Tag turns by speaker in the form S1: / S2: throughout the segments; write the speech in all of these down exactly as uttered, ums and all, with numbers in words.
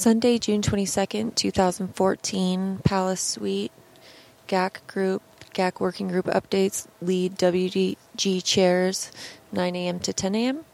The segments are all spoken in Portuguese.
S1: Sunday, June twenty-second, twenty fourteen, Palace Suite, G A C Group, G A C Working Group Updates, Lead W D G Chairs, nine a.m. to ten a.m.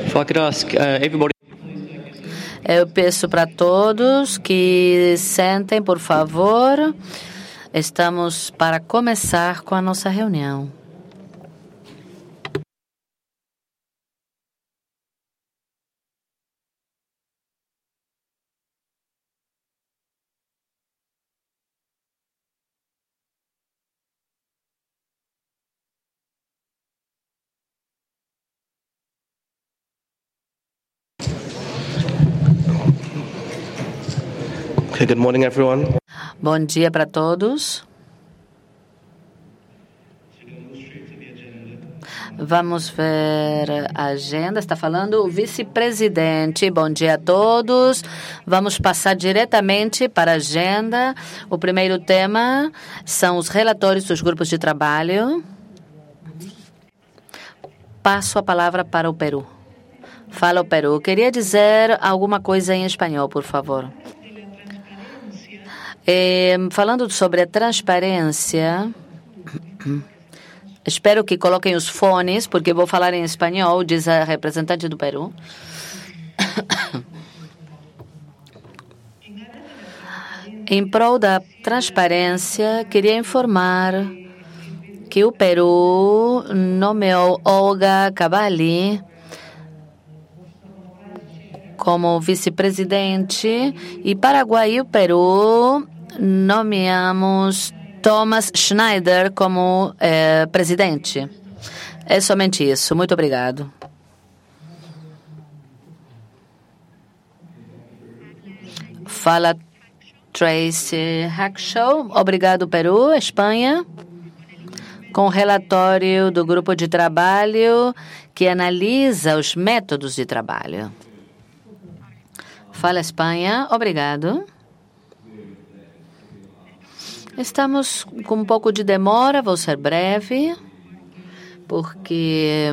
S2: If I could ask uh, everybody.
S3: Eu peço para todos que sentem, por favor. Estamos para começar com a nossa reunião.
S2: Okay, good morning, everyone.
S3: Bom dia para todos. Vamos ver a agenda. Está falando o vice-presidente. Bom dia a todos. Vamos passar diretamente para a agenda. O primeiro tema são os relatórios dos grupos de trabalho. Passo a palavra para o Peru. Fala o Peru. Queria dizer alguma coisa em espanhol, por favor. É, falando sobre a transparência, espero que coloquem os fones, porque vou falar em espanhol, diz a representante do Peru. Em prol da transparência, queria informar que o Peru nomeou Olga Cavalli como vice-presidente e Paraguai e o Peru nomeamos Thomas Schneider como eh, presidente. É somente isso. Muito obrigado. Fala Tracy Hackshaw. Obrigado, Peru. Espanha. Com o relatório do grupo de trabalho que analisa os métodos de trabalho. Fala Espanha. Obrigado. Estamos com um pouco de demora, vou ser breve, porque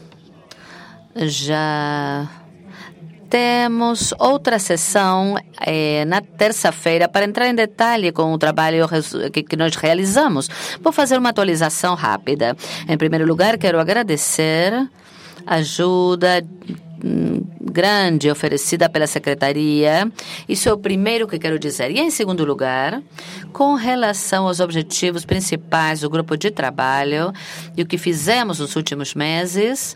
S3: já temos outra sessão eh, na terça-feira para entrar em detalhe com o trabalho que, que nós realizamos. Vou fazer uma atualização rápida. Em primeiro lugar, quero agradecer a ajuda grande oferecida pela Secretaria. Isso é o primeiro que quero dizer. E, em segundo lugar, com relação aos objetivos principais do grupo de trabalho e o que fizemos nos últimos meses,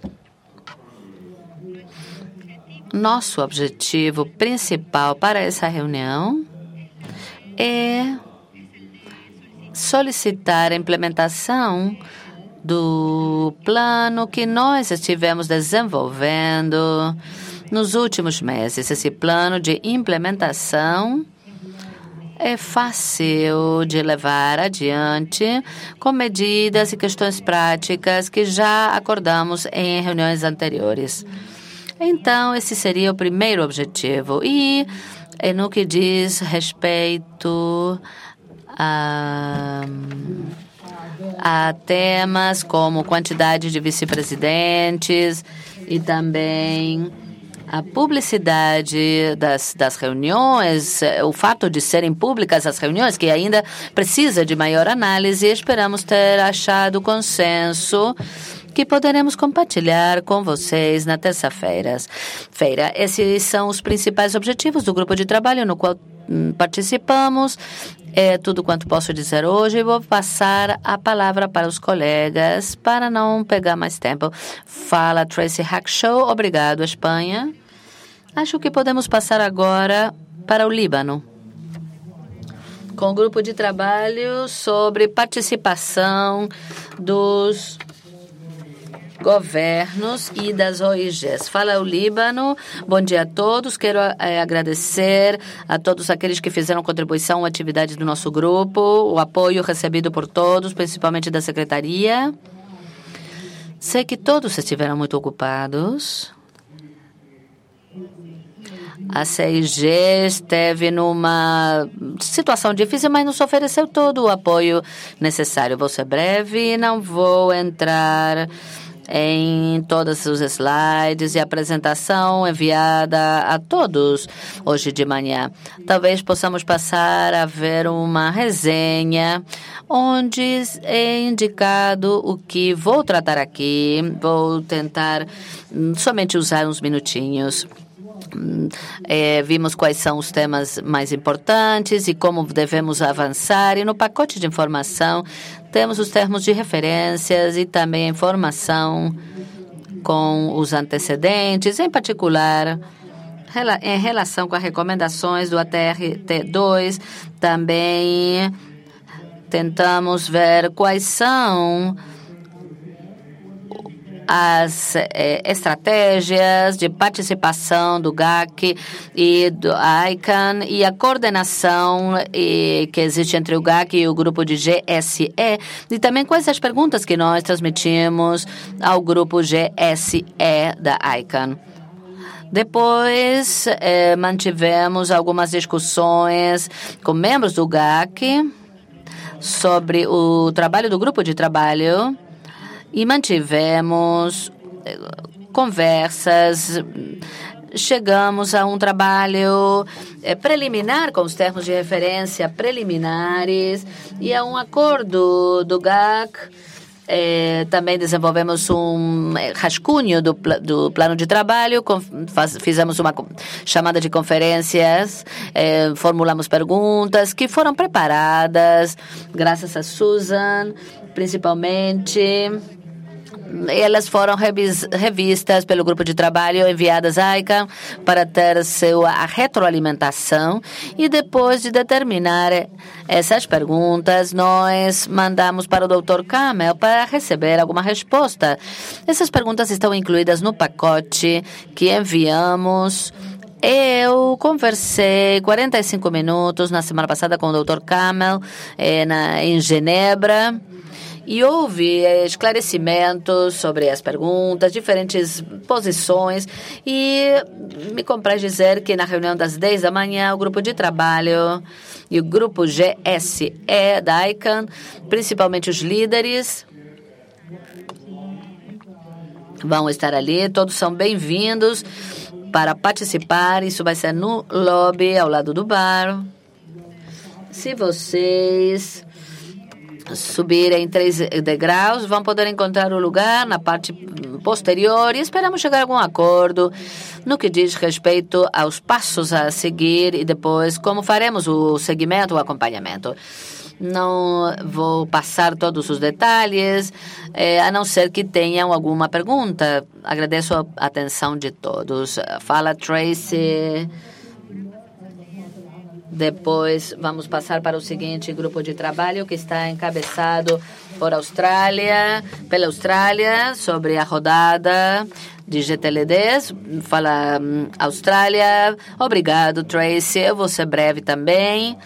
S3: nosso objetivo principal para essa reunião é solicitar a implementação do plano que nós estivemos desenvolvendo nos últimos meses. Esse plano de implementação é fácil de levar adiante com medidas e questões práticas que já acordamos em reuniões anteriores. Então, esse seria o primeiro objetivo. E no que diz respeito a... Há temas como quantidade de vice-presidentes e também a publicidade das, das reuniões, o fato de serem públicas as reuniões, que ainda precisa de maior análise. Esperamos ter achado consenso que poderemos compartilhar com vocês na terça-feira. Feira. Esses são os principais objetivos do grupo de trabalho no qual hum, participamos. É tudo quanto posso dizer hoje. Vou passar a palavra para os colegas para não pegar mais tempo. Fala Tracy Hackshaw. Obrigado, Espanha. Acho que podemos passar agora para o Líbano, com o grupo de trabalho sobre participação dos governos e das O I Gs. Fala o Líbano. Bom dia a todos. Quero é, agradecer a todos aqueles que fizeram contribuição à atividade do nosso grupo, o apoio recebido por todos, principalmente da Secretaria. Sei que todos estiveram muito ocupados. A C I G esteve numa situação difícil, mas nos ofereceu todo o apoio necessário. Vou ser breve e não vou entrar em todos os slides e a apresentação enviada a todos hoje de manhã. Talvez possamos passar a ver uma resenha onde é indicado o que vou tratar aqui. Vou tentar hum, somente usar uns minutinhos. É, vimos quais são os temas mais importantes e como devemos avançar. E no pacote de informação temos os termos de referências e também a informação com os antecedentes, em particular em relação com as recomendações do A T R T dois. Também tentamos ver quais são as eh, estratégias de participação do G A C e do I C A N e a coordenação e, que existe entre o G A C e o grupo de G S E, e também quais as perguntas que nós transmitimos ao grupo G S E da I C A N. Depois, eh, mantivemos algumas discussões com membros do G A C sobre o trabalho do grupo de trabalho e mantivemos conversas. Chegamos a um trabalho eh, preliminar com os termos de referência preliminares e a um acordo do G A C. Eh, também desenvolvemos um rascunho do, do plano de trabalho, com, faz, fizemos uma chamada de conferências, eh, formulamos perguntas que foram preparadas graças a Susan, principalmente. Elas foram revis, revistas pelo grupo de trabalho, enviadas à I C A N para ter sua retroalimentação, e depois de determinar essas perguntas, nós mandamos para o doutor Kamel para receber alguma resposta. Essas perguntas estão incluídas no pacote que enviamos. Eu conversei quarenta e cinco minutos na semana passada com o doutor Kamel eh, na, em Genebra. E houve esclarecimentos sobre as perguntas, diferentes posições, e me compraz dizer que na reunião das dez da manhã, o grupo de trabalho e o grupo G S E da I C A N, principalmente os líderes, vão estar ali. Todos são bem-vindos para participar. Isso vai ser no lobby, ao lado do bar. Se vocês subirem três degraus, vão poder encontrar o lugar na parte posterior, e esperamos chegar a algum acordo no que diz respeito aos passos a seguir e depois como faremos o seguimento, o acompanhamento. Não vou passar todos os detalhes, eh, a não ser que tenham alguma pergunta. Agradeço a atenção de todos. Fala, Tracy. Depois vamos passar para o seguinte grupo de trabalho, que está encabeçado por Austrália, pela Austrália, sobre a rodada de G T L Ds. Fala um, Austrália. Obrigado, Tracy. Eu vou ser breve também.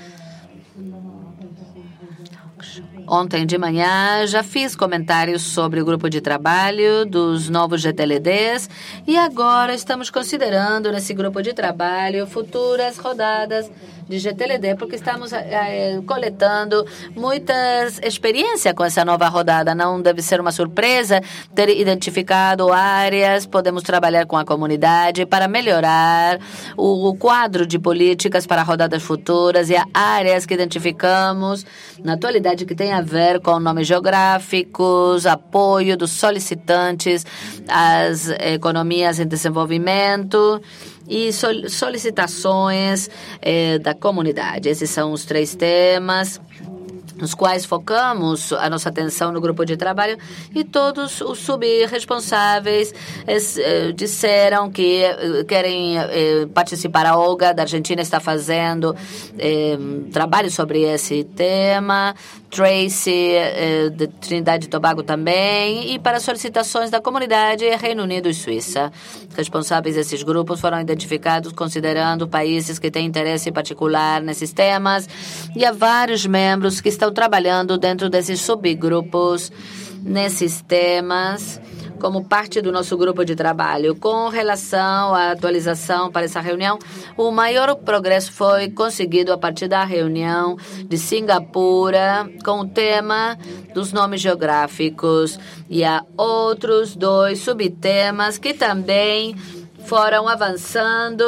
S3: Ontem de manhã já fiz comentários sobre o grupo de trabalho dos novos G T L Ds, e agora estamos considerando nesse grupo de trabalho futuras rodadas de G T L D, porque estamos é, coletando muita experiência com essa nova rodada. Não deve ser uma surpresa ter identificado áreas, podemos trabalhar com a comunidade para melhorar o, o quadro de políticas para rodadas futuras, e há áreas que identificamos na atualidade que tem a ver com nomes geográficos, apoio dos solicitantes às economias em desenvolvimento e solicitações eh, da comunidade. Esses são os três temas nos quais focamos a nossa atenção no grupo de trabalho, e todos os subresponsáveis eh, disseram que eh, querem eh, participar. A Olga, da Argentina, está fazendo eh, trabalho sobre esse tema. Tracy, eh, de Trindade e Tobago também, e para solicitações da comunidade, Reino Unido e Suíça. Responsáveis desses grupos foram identificados considerando países que têm interesse particular nesses temas, e há vários membros que estão trabalhando dentro desses subgrupos nesses temas como parte do nosso grupo de trabalho. Com relação à atualização para essa reunião, o maior progresso foi conseguido a partir da reunião de Singapura com o tema dos nomes geográficos. E há outros dois subtemas que também foram avançando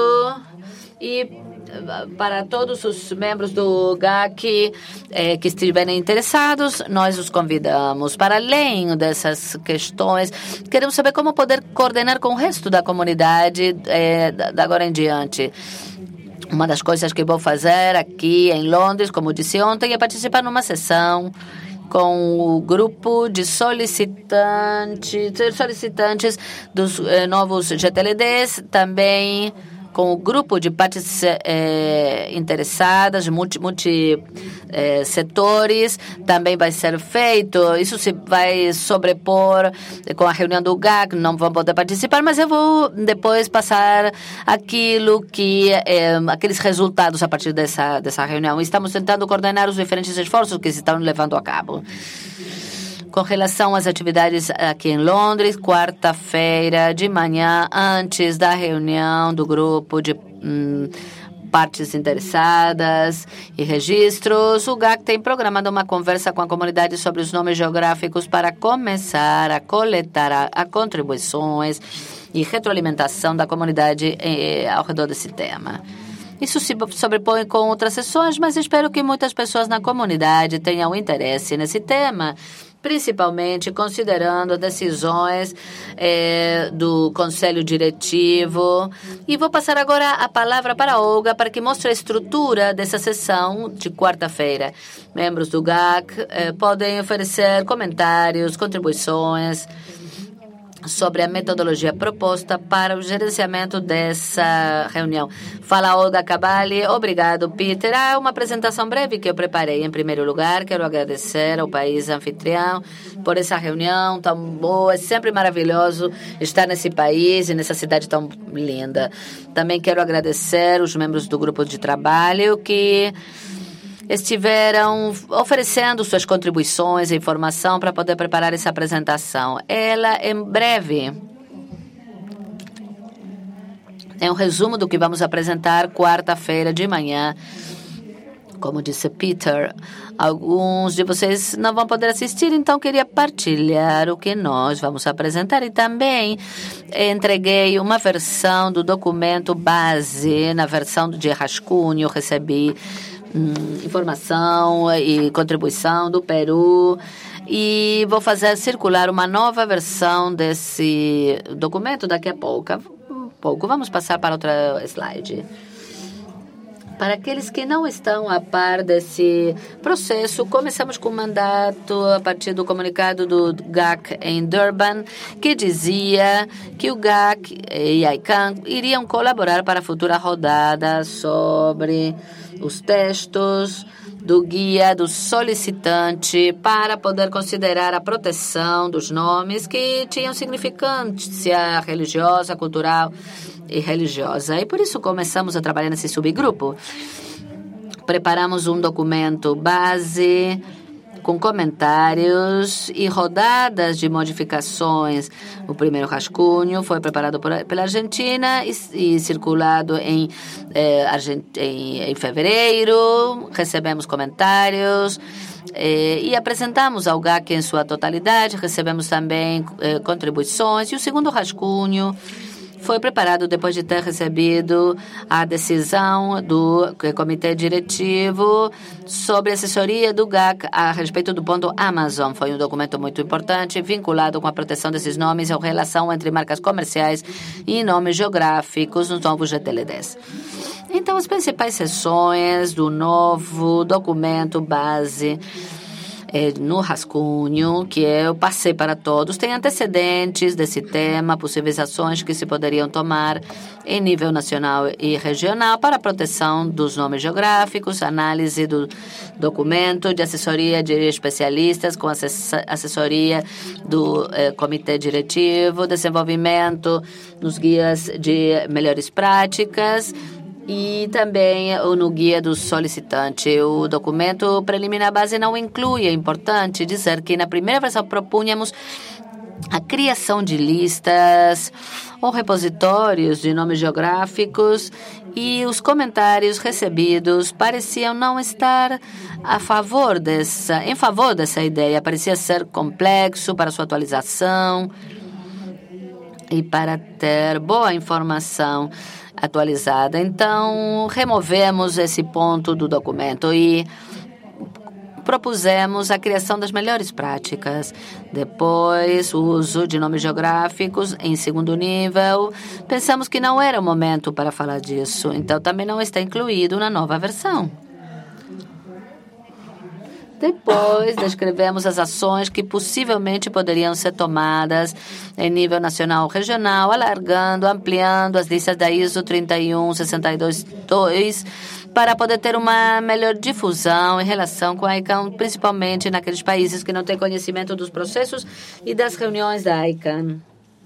S3: e para todos os membros do G A C eh, que estiverem interessados, nós os convidamos. Para além dessas questões, queremos saber como poder coordenar com o resto da comunidade eh, da agora em diante. Uma das coisas que vou fazer aqui em Londres, como disse ontem, é participar numa sessão com o grupo de solicitantes, solicitantes dos eh, novos G T L Ds, também com o grupo de partes eh, interessadas, multi, multi eh, setores, também vai ser feito. Isso se vai sobrepor com a reunião do G A C, não vão poder participar, mas eu vou depois passar aquilo que, eh, aqueles resultados a partir dessa, dessa reunião. Estamos tentando coordenar os diferentes esforços que se estão levando a cabo. Com relação às atividades aqui em Londres, quarta-feira de manhã, antes da reunião do grupo de hum, partes interessadas e registros, o G A C tem programado uma conversa com a comunidade sobre os nomes geográficos para começar a coletar a, a contribuições e retroalimentação da comunidade eh, ao redor desse tema. Isso se sobrepõe com outras sessões, mas espero que muitas pessoas na comunidade tenham interesse nesse tema, principalmente considerando decisões eh, do Conselho Diretivo. E vou passar agora a palavra para a Olga para que mostre a estrutura dessa sessão de quarta-feira. Membros do G A C eh, podem oferecer comentários, contribuições sobre a metodologia proposta para o gerenciamento dessa reunião. Fala Olga Cavalli. Obrigado, Peter. Há uma apresentação breve que eu preparei. Em primeiro lugar, quero agradecer ao país anfitrião por essa reunião tão boa. É sempre maravilhoso estar nesse país e nessa cidade tão linda. Também quero agradecer os membros do grupo de trabalho que estiveram oferecendo suas contribuições e informação para poder preparar essa apresentação. Ela, em breve, é um resumo do que vamos apresentar quarta-feira de manhã. Como disse Peter, alguns de vocês não vão poder assistir, então queria partilhar o que nós vamos apresentar. E também entreguei uma versão do documento base, na versão de rascunho, recebi Hum, informação e contribuição do Peru e vou fazer circular uma nova versão desse documento daqui a pouco. Um pouco. Vamos passar para outra slide. Para aqueles que não estão a par desse processo, começamos com o mandato a partir do comunicado do G A C em Durban, que dizia que o G A C e a I C A N iriam colaborar para a futura rodada sobre os textos do guia do solicitante para poder considerar a proteção dos nomes que tinham significância religiosa, cultural e religiosa. E por isso começamos a trabalhar nesse subgrupo. Preparamos um documento base com comentários e rodadas de modificações. O primeiro rascunho foi preparado por, pela Argentina e, e circulado em, eh, Argent, em, em fevereiro. Recebemos comentários eh, e apresentamos ao G A C em sua totalidade. Recebemos também eh, contribuições. E o segundo rascunho foi preparado depois de ter recebido a decisão do Comitê Diretivo sobre assessoria do G A C a respeito do ponto Amazon. Foi um documento muito importante, vinculado com a proteção desses nomes e a relação entre marcas comerciais e nomes geográficos nos novos G T L Ds. Então, as principais seções do novo documento base É, no rascunho, que eu passei para todos, tem antecedentes desse tema, possíveis ações que se poderiam tomar em nível nacional e regional para a proteção dos nomes geográficos, análise do documento de assessoria de especialistas com assessoria do eh, Comitê Diretivo, desenvolvimento nos guias de melhores práticas E também no guia do solicitante. O documento preliminar base não inclui, é importante dizer que na primeira versão propunhamos a criação de listas ou repositórios de nomes geográficos e os comentários recebidos pareciam não estar a favor dessa, em favor dessa ideia. Parecia ser complexo para sua atualização e para ter boa informação atualizada. Então, removemos esse ponto do documento e propusemos a criação das melhores práticas. Depois, o uso de nomes geográficos em segundo nível. Pensamos que não era o momento para falar disso, então também não está incluído na nova versão. Depois, descrevemos as ações que possivelmente poderiam ser tomadas em nível nacional ou regional, alargando, ampliando as listas da I S O trinta e um sessenta e dois dois para poder ter uma melhor difusão em relação com a ICANN, principalmente naqueles países que não têm conhecimento dos processos e das reuniões da ICANN.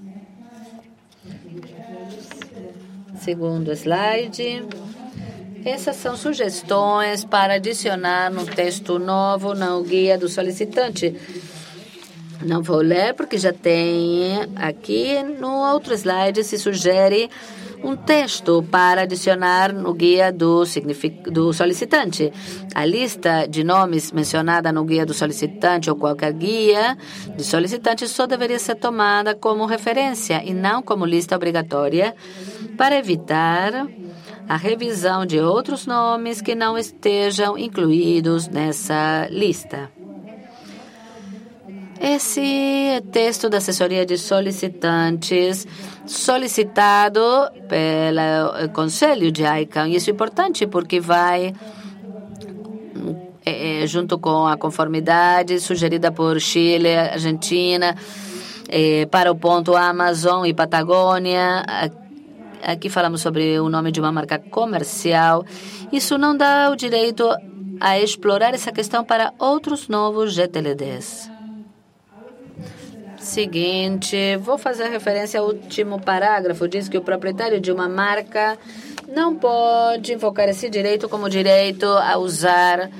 S3: Segundo slide. Essas são sugestões para adicionar no texto novo, no guia do solicitante. Não vou ler porque já tem aqui no outro slide, se sugere um texto para adicionar no guia do, do solicitante. A lista de nomes mencionada no guia do solicitante ou qualquer guia de solicitante só deveria ser tomada como referência e não como lista obrigatória para evitar a revisão de outros nomes que não estejam incluídos nessa lista. Esse texto da assessoria de solicitantes solicitado pelo Conselho de ICANN. Isso é importante porque vai é, junto com a conformidade sugerida por Chile, Argentina, é, para o ponto Amazon e Patagônia. Aqui falamos sobre o nome de uma marca comercial. Isso não dá o direito a explorar essa questão para outros novos G T L Ds. Seguinte, vou fazer referência ao último parágrafo. Diz que o proprietário de uma marca não pode invocar esse direito como direito a usar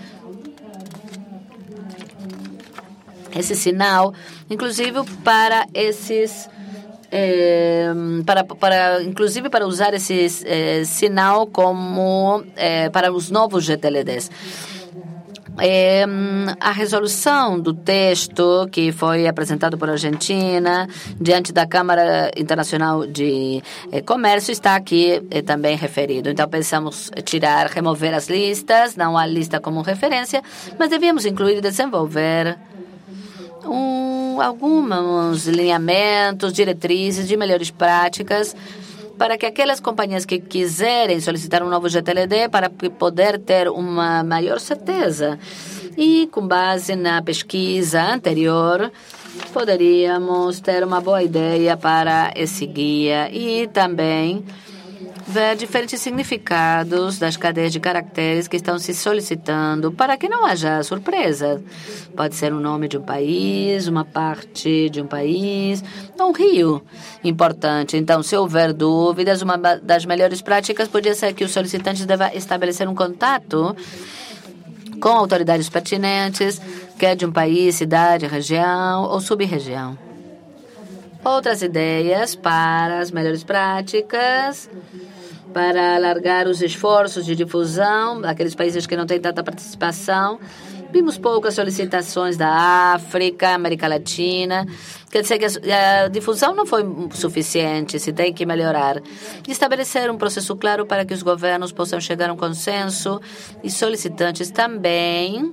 S3: esse sinal, inclusive para esses É, para, para, inclusive para usar esse é, sinal como é, para os novos G T L Ds. É, a resolução do texto que foi apresentado por Argentina diante da Câmara Internacional de é, Comércio está aqui é, também referido. Então, pensamos tirar, remover as listas, não a lista como referência, mas devíamos incluir e desenvolver Um, alguns lineamentos, diretrizes de melhores práticas para que aquelas companhias que quiserem solicitar um novo G T L D para poder ter uma maior certeza. E com base na pesquisa anterior, poderíamos ter uma boa ideia para esse guia e também ver diferentes significados das cadeias de caracteres que estão se solicitando para que não haja surpresa. Pode ser o nome de um país, uma parte de um país, um rio importante. Então, se houver dúvidas, uma das melhores práticas podia ser que o solicitante deva estabelecer um contato com autoridades pertinentes, quer de um país, cidade, região ou sub-região. Outras ideias para as melhores práticas, para alargar os esforços de difusão daqueles países que não têm tanta participação. Vimos poucas solicitações da África, América Latina. Quer dizer que a, a difusão não foi suficiente, se tem que melhorar. Estabelecer um processo claro para que os governos possam chegar a um consenso e solicitantes também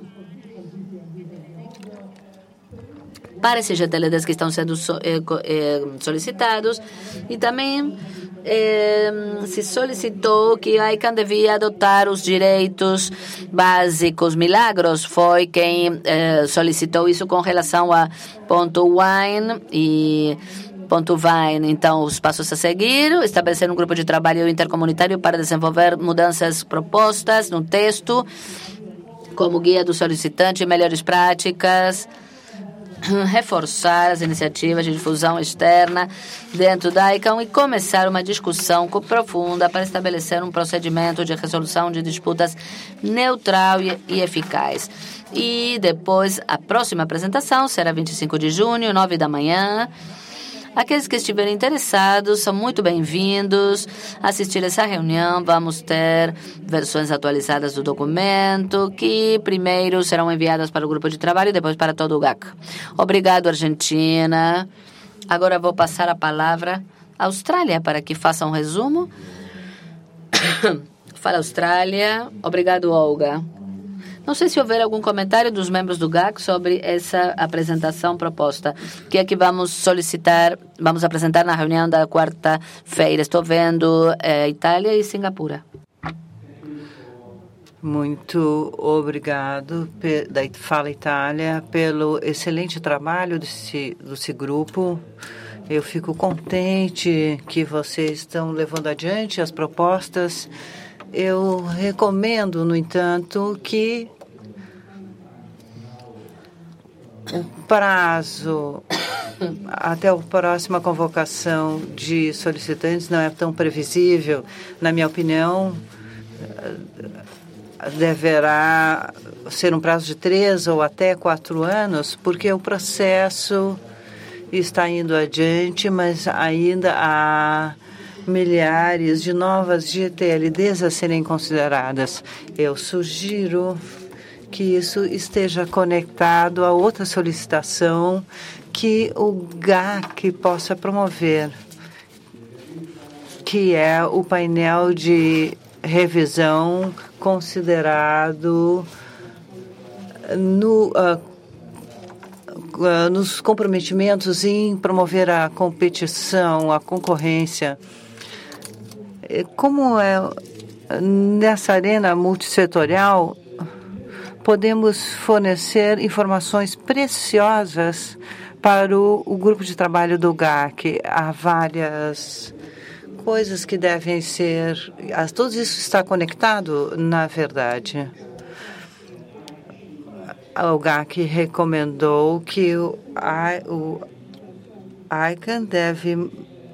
S3: para esses G T L Ds que estão sendo so, eh, eh, solicitados. E também eh, se solicitou que a ICANN devia adotar os direitos básicos. Milagros foi quem eh, solicitou isso com relação a ponto wine e ponto vine. Então, os passos a seguir: estabelecer um grupo de trabalho intercomunitário para desenvolver mudanças propostas no texto, como guia do solicitante, melhores práticas, reforçar as iniciativas de difusão externa dentro da I C A O e começar uma discussão profunda para estabelecer um procedimento de resolução de disputas neutral e eficaz. E depois, a próxima apresentação será vinte e cinco de junho, nove da manhã. Aqueles que estiverem interessados são muito bem-vindos a assistir essa reunião. Vamos ter versões atualizadas do documento, que primeiro serão enviadas para o grupo de trabalho e depois para todo o G A C. Obrigado, Argentina. Agora vou passar a palavra à Austrália para que faça um resumo. Fala, Austrália. Obrigado, Olga. Não sei se houver algum comentário dos membros do G A C sobre essa apresentação proposta, que é que vamos solicitar, vamos apresentar na reunião da quarta-feira. Estou vendo é, Itália e Singapura.
S4: Muito obrigado, da Fala Itália, pelo excelente trabalho desse, desse grupo. Eu fico contente que vocês estão levando adiante as propostas. Eu recomendo, no entanto, que o prazo até a próxima convocação de solicitantes não é tão previsível. Na minha opinião, deverá ser um prazo de três ou até quatro anos, porque o processo está indo adiante, mas ainda há milhares de novas G T L Ds a serem consideradas. Eu sugiro que isso esteja conectado a outra solicitação que o G A C possa promover, que é o painel de revisão considerado no, uh, uh, nos comprometimentos em promover a competição, a concorrência. Como é nessa arena multissetorial, podemos fornecer informações preciosas para o, o grupo de trabalho do G A C. Há várias coisas que devem ser... Tudo isso está conectado, na verdade. O G A C recomendou que o, o I C A N deve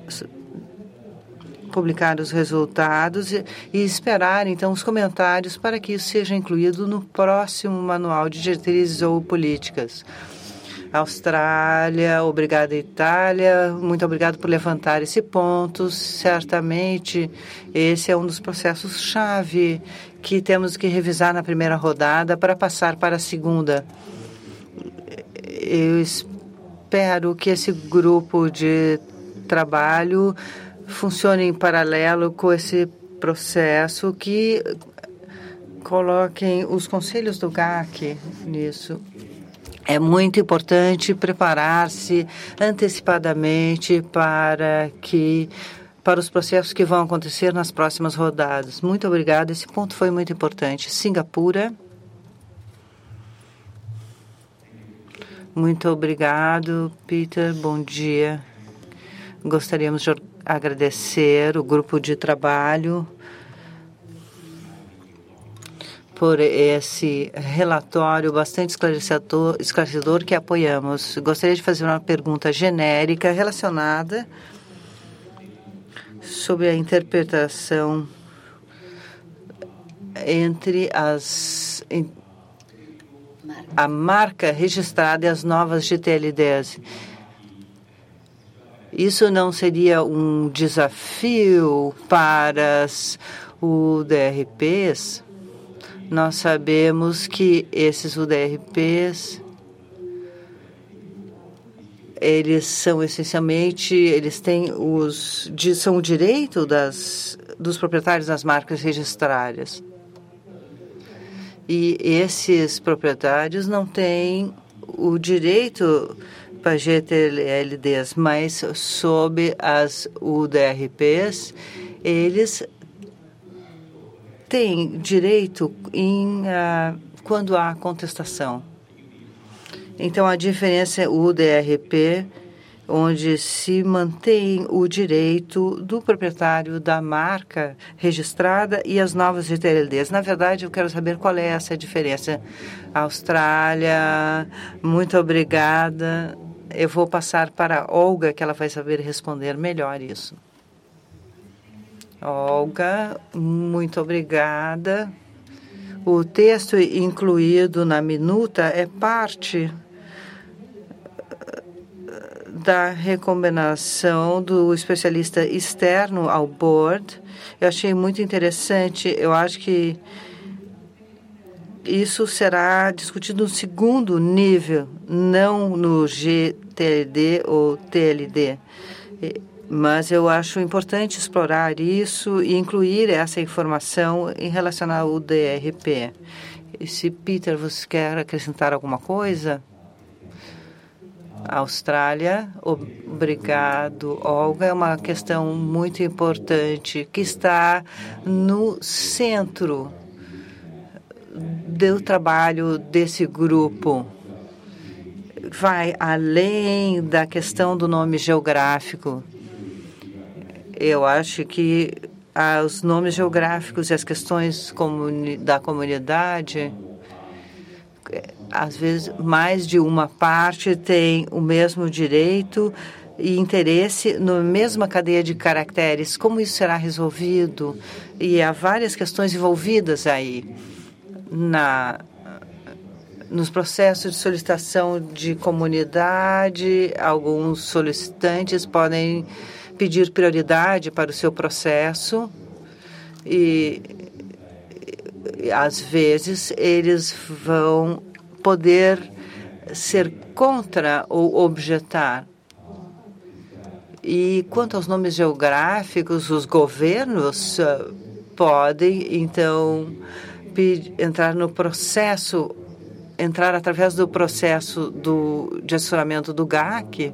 S4: publicar os resultados e, e esperar, então, os comentários para que isso seja incluído no próximo manual de diretrizes ou políticas. Austrália, obrigada, Itália. Muito obrigado por levantar esse ponto. Certamente, esse é um dos processos-chave que temos que revisar na primeira rodada para passar para a segunda. Eu espero que esse grupo de trabalho funcione em paralelo com esse processo, que coloquem os conselhos do G A C nisso. É muito importante preparar-se antecipadamente para que para os processos que vão acontecer nas próximas rodadas. Muito obrigada. Esse ponto foi muito importante. Singapura. Muito obrigado, Peter. Bom dia. Gostaríamos de agradecer o grupo de trabalho por esse relatório bastante esclarecedor, esclarecedor que apoiamos. Gostaria de fazer uma pergunta genérica relacionada sobre a interpretação entre as a marca registrada e as novas G T L Ds. Isso não seria um desafio para as U D R Ps? Nós sabemos que esses U D R Ps, eles são essencialmente, eles têm os, são o direito das, dos proprietários das marcas registradas. E esses proprietários não têm o direito para G T L Ds, mas sob as U D R Ps, eles têm direito em, uh, quando há contestação. Então, a diferença é o U D R P onde se mantém o direito do proprietário da marca registrada e as novas G T L Ds. Na verdade, eu quero saber qual é essa diferença. Austrália, muito obrigada. Eu vou passar para a Olga, que ela vai saber responder melhor isso. Olga, muito obrigada. O texto incluído na minuta é parte da recomendação do especialista externo ao board. Eu achei muito interessante. Eu acho que isso será discutido no segundo nível, não no G T L D ou T L D. Mas eu acho importante explorar isso e incluir essa informação em relação ao D R P. E se, Peter, você quer acrescentar alguma coisa? Austrália, obrigado, Olga. É uma questão muito importante que está no centro do trabalho desse grupo. Vai além da questão do nome geográfico. Eu acho que ah, os nomes geográficos e as questões comuni- da comunidade, às vezes mais de uma parte tem o mesmo direito e interesse na mesma cadeia de caracteres. Como isso será resolvido? E há várias questões envolvidas aí. Na, nos processos de solicitação de comunidade, alguns solicitantes podem pedir prioridade para o seu processo e, e às vezes, eles vão poder ser contra ou objetar. E quanto aos nomes geográficos, os governos uh, podem, então, entrar no processo, entrar através do processo do, de acionamento do G A C,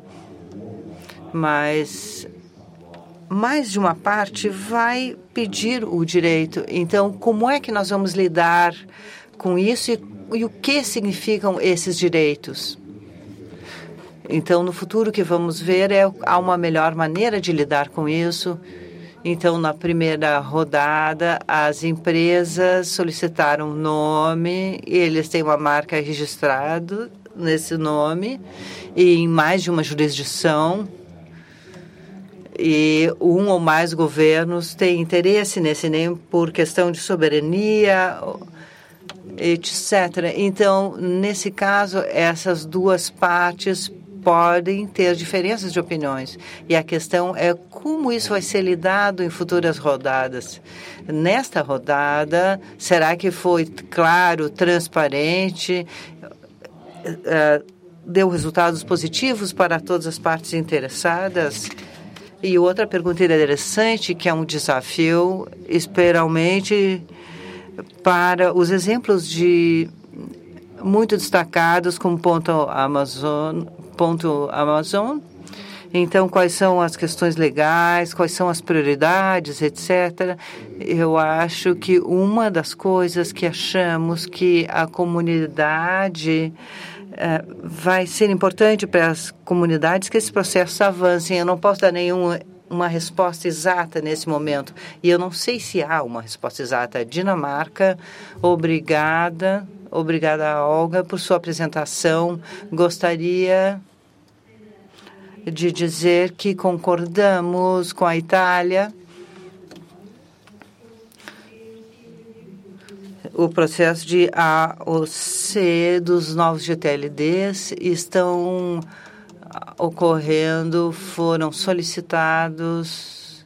S4: mas mais de uma parte vai pedir o direito. Então, como é que nós vamos lidar com isso e, e o que significam esses direitos? Então, no futuro que vamos ver, é, há uma melhor maneira de lidar com isso. Então, na primeira rodada, as empresas solicitaram nome, eles têm uma marca registrada nesse nome e em mais de uma jurisdição, e um ou mais governos têm interesse nesse nome por questão de soberania, etcétera. Então, nesse caso, essas duas partes podem ter diferenças de opiniões. E a questão é como isso vai ser lidado em futuras rodadas. Nesta rodada, será que foi claro, transparente, uh, deu resultados positivos para todas as partes interessadas? E outra pergunta interessante, que é um desafio, especialmente para os exemplos de muito destacados como ponto Amazon, ponto Amazon. Então, quais são as questões legais, quais são as prioridades, etcétera. Eu acho que uma das coisas que achamos que a comunidade eh, vai ser importante para as comunidades que esses processos avancem. Eu não posso dar nenhuma uma resposta exata nesse momento. E eu não sei se há uma resposta exata. Dinamarca, obrigada. Obrigada, Olga, por sua apresentação. Gostaria de dizer que concordamos com a Itália. O processo de A O C dos novos G T L Ds estão ocorrendo, foram solicitados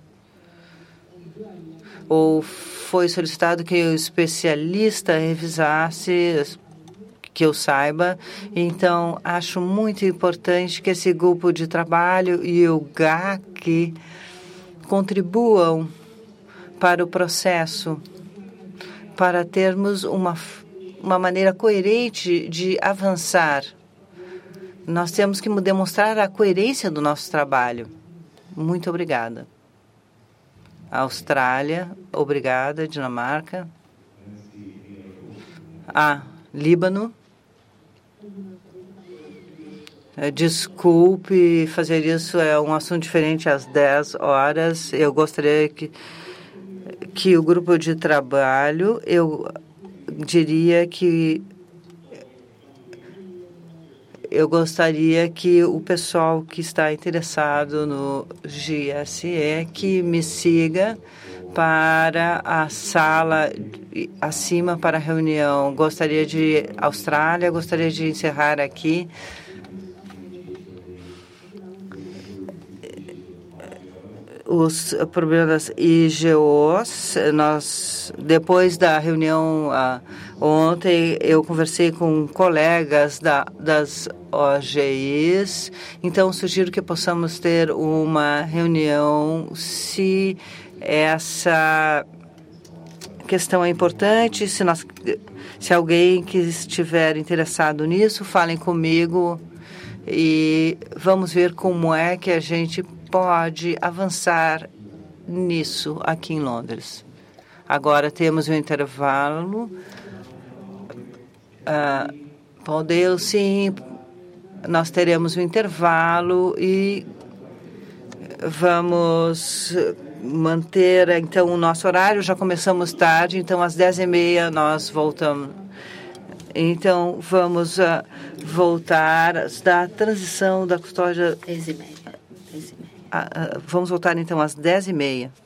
S4: ou foi solicitado que o especialista revisasse, que eu saiba. Então, acho muito importante que esse grupo de trabalho e o G A C contribuam para o processo, para termos uma, uma maneira coerente de avançar. Nós temos que demonstrar a coerência do nosso trabalho. Muito obrigada. Austrália, obrigada. Dinamarca. Ah, Líbano. Desculpe fazer isso, é um assunto diferente às dez horas. Eu gostaria que, que o grupo de trabalho, eu diria que eu gostaria que o pessoal que está interessado no G S E que me siga para a sala acima para a reunião. Gostaria de Austrália, gostaria de encerrar aqui. Os problemas I G Os, nós, depois da reunião uh, ontem, eu conversei com colegas da, das O G Is, então sugiro que possamos ter uma reunião se essa questão é importante, se, nós, se alguém que estiver interessado nisso, falem comigo e vamos ver como é que a gente pode avançar nisso aqui em Londres. Agora temos um intervalo. Uh, Paul, sim, nós teremos um intervalo e vamos manter, então, o nosso horário. Já começamos tarde, então, às dez e meia nós voltamos. Então, vamos uh, voltar da transição da custódia...
S3: Dez e meia. Dez e meia.
S4: Uh, uh, vamos voltar, então, às dez e meia.